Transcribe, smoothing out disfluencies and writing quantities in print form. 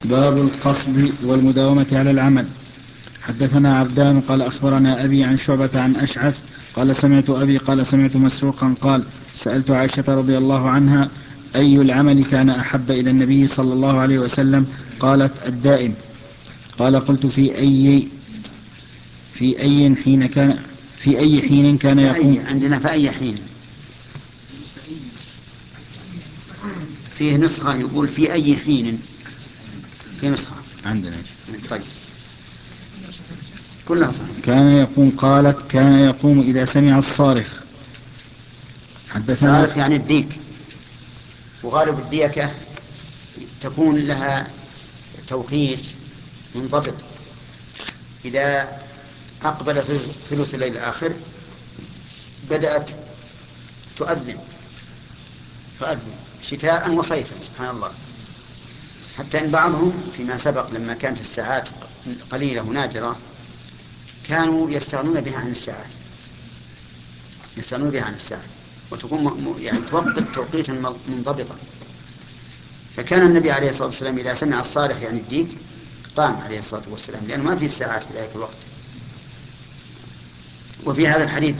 باب القصد والمداومة على العمل. حدثنا عبدان قال أخبرنا أبي عن شعبة عن أشعث قال سمعت أبي قال سمعت مسروقا قال سألت عائشة رضي الله عنها أي العمل كان أحب إلى النبي صلى الله عليه وسلم؟ قالت الدائم. قال قلت في أي حين كان يقوم؟ عندنا في أي حين، فيه نسخة يقول في أي حين، في نسخة عندنا. طيب كلها صحيح. كان يقوم. قالت كان يقوم إذا سمع الصارخ. الصارخ يعني الديك، وغالب الديكة تكون لها توقيت منضبط، إذا أقبل ثلث الليل الآخر بدأت تؤذن شتاء وصيفا سبحان الله، حتى إن بعضهم فيما سبق لما كانت الساعات قليلة ونادرة كانوا يستغنون بها عن الساعة وتكون يعني توقت توقيتا منضبطا. فكان النبي عليه الصلاة والسلام إذا سمع الصارخ يعني الديك قام عليه الصلاة والسلام، لأنه ما في ساعات في ذلك الوقت. وفي هذا الحديث